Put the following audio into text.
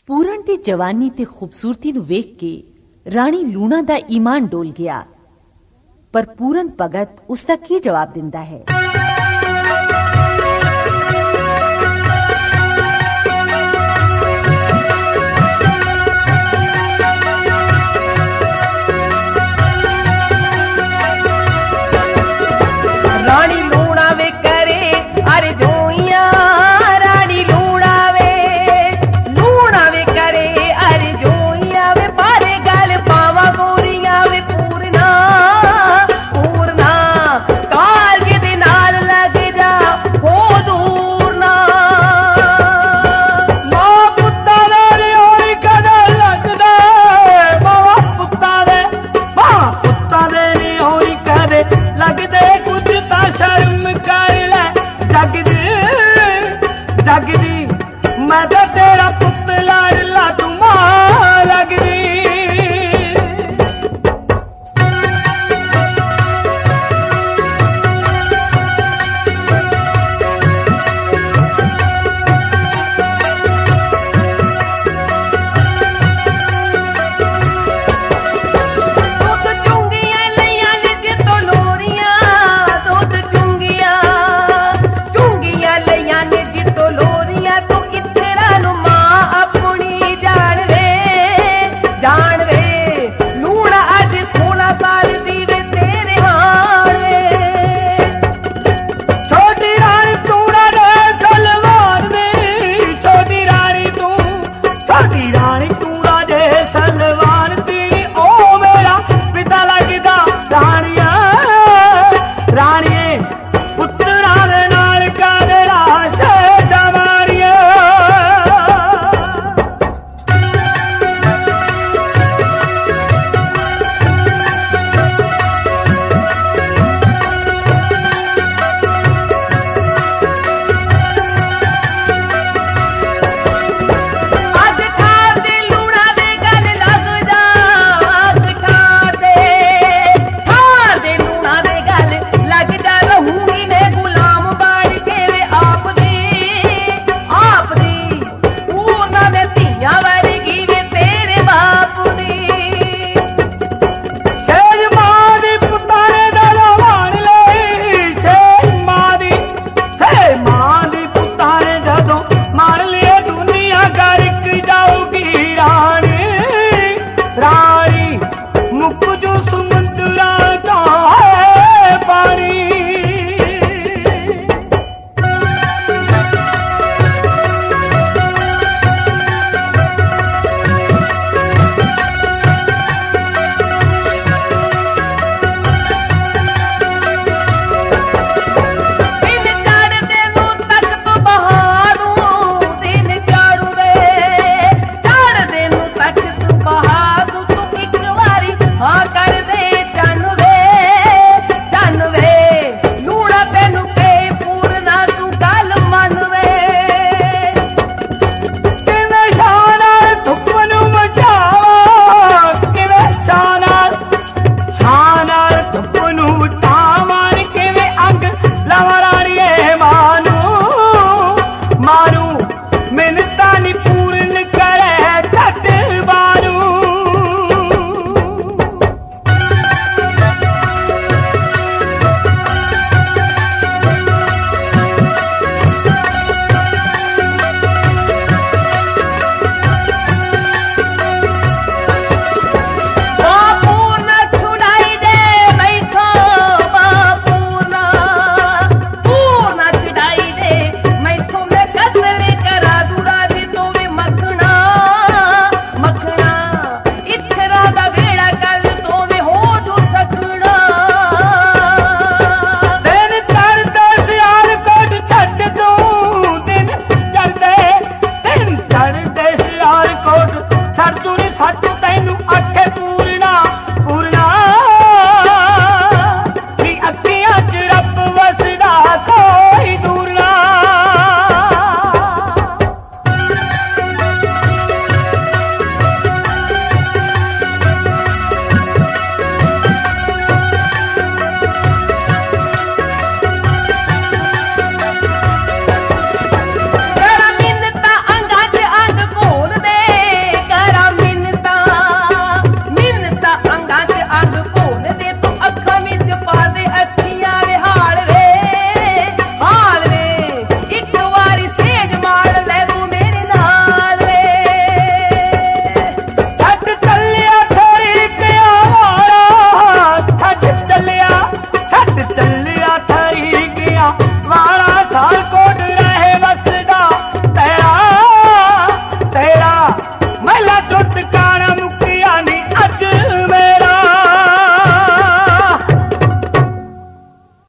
ਪੂਰਨ ਦੀ ਜਵਾਨੀ ਤੇ ਖੂਬਸੂਰਤੀ ਨੂੰ ਵੇਖ ਕੇ ਰਾਣੀ ਲੂਣਾ ਦਾ ਈਮਾਨ ਡੋਲ ਗਿਆ। ਪਰ ਪੂਰਨ ਭਗਤ ਉਸ ਦਾ ਕੀ ਜਵਾਬ ਦਿੰਦਾ ਹੈ? ਰਾਣੀ ਲੂਣਾ ਵੇ ਕਰੇ ਅਰੇ ਜੋਈਆਂ, ਰਾਣੀ ਲੂਣਾ ਵੇ ਕਰੇ ਅਰੇ ਜੋਈਆਂ ਵੇ, ਪਾਰੇ ਗਲ ਪਾਵਾ ਗੋਰੀਆਂ ਵੇ ਪੂਰਨਾ ਕਾਲਜ ਦੇ ਨਾਲ ਲੱਗ ਜਾ ਹੋ ਦੂਰ ਨਾ। ਮਾਂ ਪੁੱਤਾਂ ਦੇ ਹੋਈ ਕਦੇ ਲੱਗਦਾ, ਮਾਂ ਪੁੱਤਾਂ ਦੇ ਨਹੀਂ ਹੋਈ ਕਦੇ ਲੱਗਦੇ, ਕੁਝ ਤਾਂ ਸ਼ਰਮ ਕਰ ਲੈ ਜਗਦੀ ਮੈਂ ਤਾਂ ਤੇਰਾ ਪੁੱਤ ਲਾਡਲਾ ਤੂੰ ਮਾਂ ਲੱਗਦੀ। ਛੋਟੀ ਰਾਣੀ